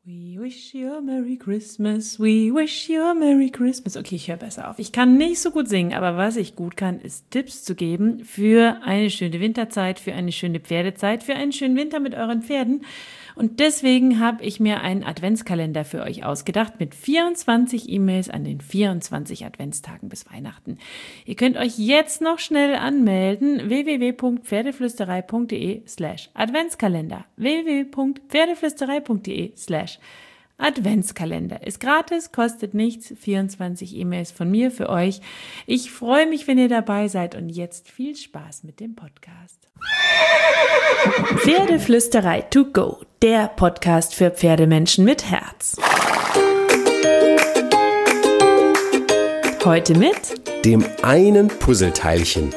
We wish you a Merry Christmas, we wish you a Merry Christmas. Okay, ich höre besser auf. Ich kann nicht so gut singen, aber was ich gut kann, ist Tipps zu geben für eine schöne Winterzeit, für eine schöne Pferdezeit, für einen schönen Winter mit euren Pferden. Und deswegen habe ich mir einen Adventskalender für euch ausgedacht mit 24 E-Mails an den 24 Adventstagen bis Weihnachten. Ihr könnt euch jetzt noch schnell anmelden. www.pferdeflüsterei.de/Adventskalender www.pferdeflüsterei.de/Adventskalender ist gratis, kostet nichts, 24 E-Mails von mir für euch. Ich freue mich, wenn ihr dabei seid und jetzt viel Spaß mit dem Podcast. Pferdeflüsterei to go, der Podcast für Pferdemenschen mit Herz. Heute mit dem einen Puzzleteilchen.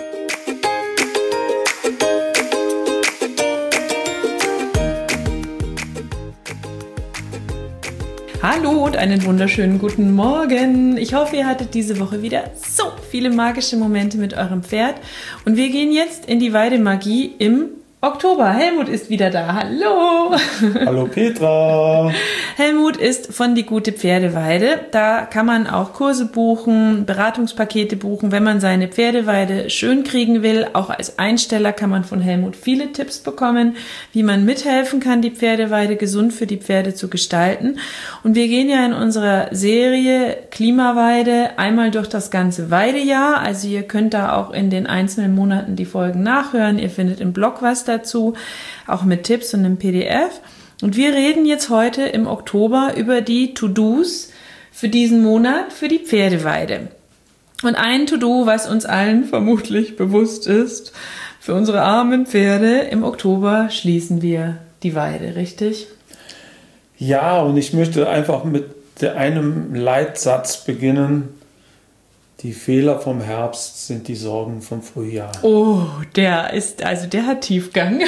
Hallo und einen wunderschönen guten Morgen. Ich hoffe, ihr hattet diese Woche wieder so viele magische Momente mit eurem Pferd. Und wir gehen jetzt in die Weidemagie im Oktober. Helmut ist wieder da. Hallo. Hallo Petra. Helmut ist von Die gute Pferdeweide. Da kann man auch Kurse buchen, Beratungspakete buchen, wenn man seine Pferdeweide schön kriegen will. Auch als Einsteller kann man von Helmut viele Tipps bekommen, wie man mithelfen kann, die Pferdeweide gesund für die Pferde zu gestalten. Und wir gehen ja in unserer Serie Klimaweide einmal durch das ganze Weidejahr. Also ihr könnt da auch in den einzelnen Monaten die Folgen nachhören. Ihr findet im Blog was dazu, auch mit Tipps und einem PDF. Und wir reden jetzt heute im Oktober über die To-Dos für diesen Monat für die Pferdeweide. Und ein To-Do, was uns allen vermutlich bewusst ist, für unsere armen Pferde, im Oktober schließen wir die Weide, richtig? Ja, und ich möchte einfach mit einem Leitsatz beginnen. Die Fehler vom Herbst sind die Sorgen vom Frühjahr. Oh, der hat Tiefgang.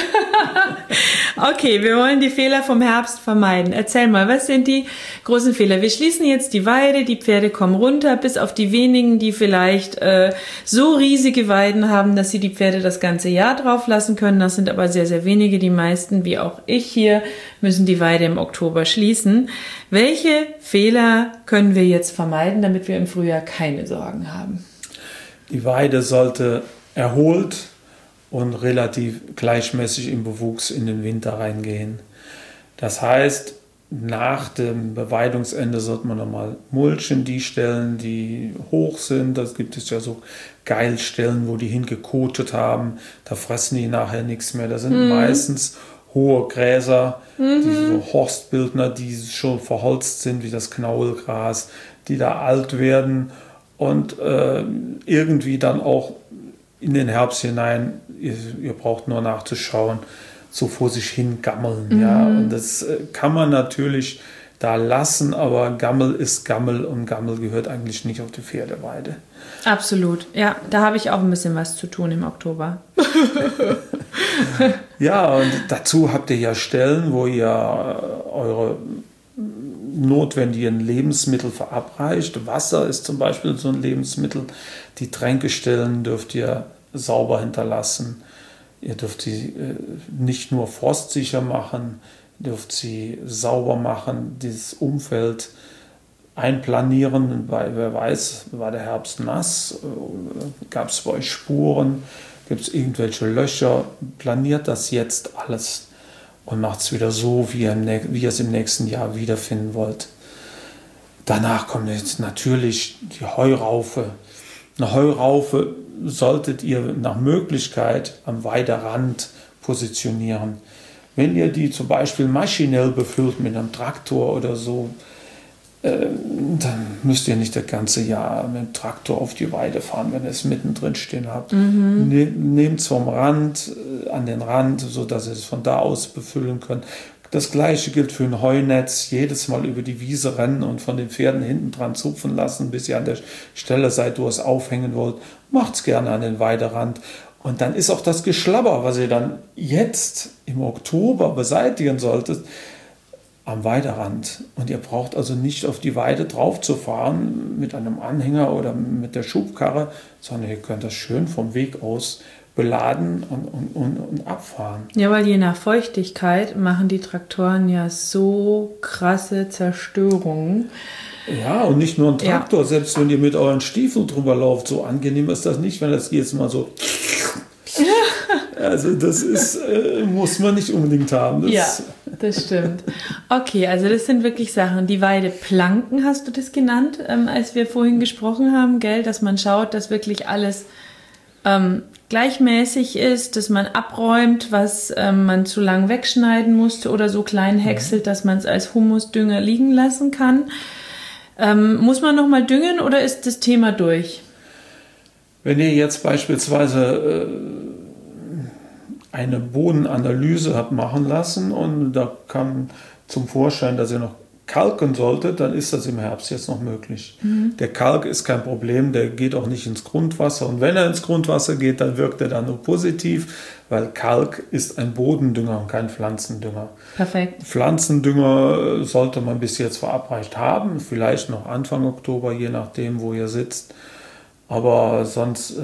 Okay, wir wollen die Fehler vom Herbst vermeiden. Erzähl mal, was sind die großen Fehler? Wir schließen jetzt die Weide, die Pferde kommen runter, bis auf die wenigen, die vielleicht so riesige Weiden haben, dass sie die Pferde das ganze Jahr drauf lassen können. Das sind aber sehr, sehr wenige. Die meisten, wie auch ich hier, müssen die Weide im Oktober schließen. Welche Fehler können wir jetzt vermeiden, damit wir im Frühjahr keine Sorgen haben? Die Weide sollte erholt und relativ gleichmäßig im Bewuchs in den Winter reingehen. Das heißt, nach dem Beweidungsende sollte man nochmal mulchen, die Stellen, die hoch sind. Das gibt es ja so Geilstellen, wo die hingekotet haben. Da fressen die nachher nichts mehr. Das sind meistens hohe Gräser, diese Horstbildner, die schon verholzt sind, wie das Knaulgras, die da alt werden und irgendwie dann auch in den Herbst hinein, ihr braucht nur nachzuschauen, so vor sich hin gammeln. Ja? Und das kann man natürlich da lassen, aber Gammel ist Gammel und Gammel gehört eigentlich nicht auf die Pferdeweide. Absolut, ja, da habe ich auch ein bisschen was zu tun im Oktober. Ja, und dazu habt ihr ja Stellen, wo ihr eure notwendigen Lebensmittel verabreicht. Wasser ist zum Beispiel so ein Lebensmittel. Die Tränkestellen dürft ihr sauber hinterlassen. Ihr dürft sie nicht nur frostsicher machen, dürft sie sauber machen, dieses Umfeld einplanieren. Wer weiß, war der Herbst nass? Gab es bei euch Spuren? Gibt es irgendwelche Löcher? Planiert das jetzt alles und macht es wieder so, wie ihr es im nächsten Jahr wiederfinden wollt. Danach kommt jetzt natürlich die Heuraufe. Eine Heuraufe solltet ihr nach Möglichkeit am Weiderand positionieren. Wenn ihr die zum Beispiel maschinell befüllt mit einem Traktor oder so, dann müsst ihr nicht das ganze Jahr mit dem Traktor auf die Weide fahren, wenn ihr es mittendrin stehen habt. Nehmt es vom Rand an den Rand, sodass ihr es von da aus befüllen könnt. Das gleiche gilt für ein Heunetz. Jedes Mal über die Wiese rennen und von den Pferden hinten dran zupfen lassen, bis ihr an der Stelle seid, wo ihr es aufhängen wollt. Macht es gerne an den Weiderand. Und dann ist auch das Geschlabber, was ihr dann jetzt im Oktober beseitigen solltet, am Weiderand. Und ihr braucht also nicht auf die Weide drauf zu fahren mit einem Anhänger oder mit der Schubkarre, sondern ihr könnt das schön vom Weg aus beladen und abfahren. Ja, weil je nach Feuchtigkeit machen die Traktoren ja so krasse Zerstörungen. Ja, und nicht nur ein Traktor, selbst wenn ihr mit euren Stiefeln drüber lauft, so angenehm ist das nicht, wenn das jetzt mal so... Also das ist, muss man nicht unbedingt haben. Das stimmt. Okay, also das sind wirklich Sachen. Die Weideplanken hast du das genannt, als wir vorhin gesprochen haben, gell? Dass man schaut, dass wirklich alles gleichmäßig ist, dass man abräumt, was man zu lang wegschneiden musste oder so klein häckselt, dass man es als Humusdünger liegen lassen kann. Muss man nochmal düngen oder ist das Thema durch? Wenn ihr jetzt beispielsweise eine Bodenanalyse habt machen lassen und da kam zum Vorschein, dass ihr noch kalken solltet, dann ist das im Herbst jetzt noch möglich. Der Kalk ist kein Problem, der geht auch nicht ins Grundwasser und wenn er ins Grundwasser geht, dann wirkt er dann nur positiv, weil Kalk ist ein Bodendünger und kein Pflanzendünger. Perfekt. Pflanzendünger sollte man bis jetzt verabreicht haben, vielleicht noch Anfang Oktober, je nachdem, wo ihr sitzt. Aber sonst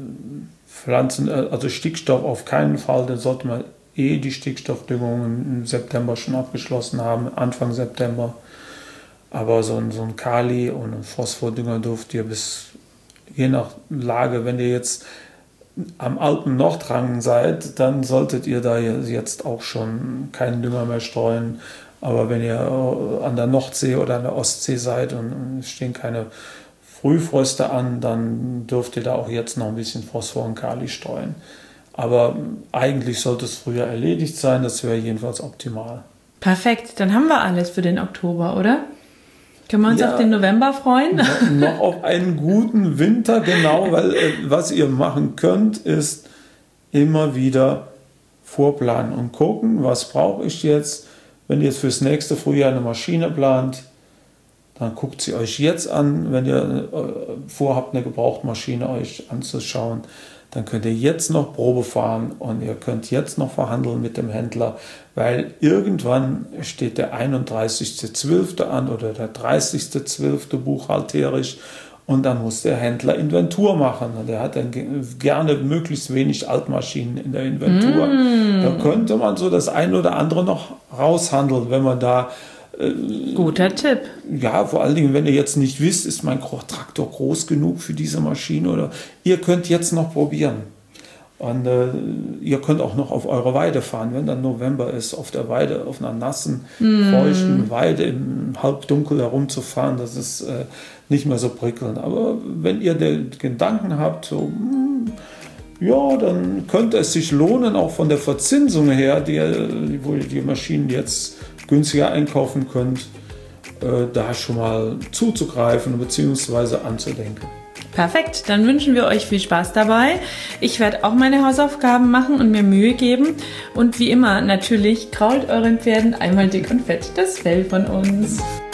also Stickstoff auf keinen Fall, dann sollte man die Stickstoffdüngung im September schon abgeschlossen haben, Anfang September. Aber so ein Kali- und ein Phosphordünger dürft ihr je nach Lage, wenn ihr jetzt am alten Nordrang seid, dann solltet ihr da jetzt auch schon keinen Dünger mehr streuen. Aber wenn ihr an der Nordsee oder an der Ostsee seid und es stehen keine Frühfröste an, dann dürft ihr da auch jetzt noch ein bisschen Phosphor und Kali streuen. Aber eigentlich sollte es früher erledigt sein, das wäre jedenfalls optimal. Perfekt, dann haben wir alles für den Oktober, oder? Können wir uns auf den November freuen? Noch auf einen guten Winter, genau, weil was ihr machen könnt, ist immer wieder vorplanen und gucken, was brauche ich jetzt. Wenn ihr jetzt fürs nächste Frühjahr eine Maschine plant, dann guckt sie euch jetzt an, wenn ihr vorhabt, eine Gebrauchtmaschine euch anzuschauen. Dann könnt ihr jetzt noch Probe fahren und ihr könnt jetzt noch verhandeln mit dem Händler, weil irgendwann steht der 31.12. an oder der 30.12. buchhalterisch und dann muss der Händler Inventur machen. Und er hat dann gerne möglichst wenig Altmaschinen in der Inventur. Da könnte man so das eine oder andere noch raushandeln, wenn man da... Guter Tipp. Ja, vor allen Dingen, wenn ihr jetzt nicht wisst, ist mein Traktor groß genug für diese Maschine oder ihr könnt jetzt noch probieren. Und ihr könnt auch noch auf eure Weide fahren, wenn dann November ist, auf der Weide, auf einer nassen, feuchten Weide im Halbdunkel herumzufahren, das ist nicht mehr so prickelnd. Aber wenn ihr den Gedanken habt, so, ja, dann könnte es sich lohnen, auch von der Verzinsung her, wo ihr die Maschinen jetzt günstiger einkaufen könnt, da schon mal zuzugreifen bzw. anzudenken. Perfekt, dann wünschen wir euch viel Spaß dabei. Ich werde auch meine Hausaufgaben machen und mir Mühe geben. Und wie immer, natürlich krault euren Pferden einmal dick und fett das Fell von uns.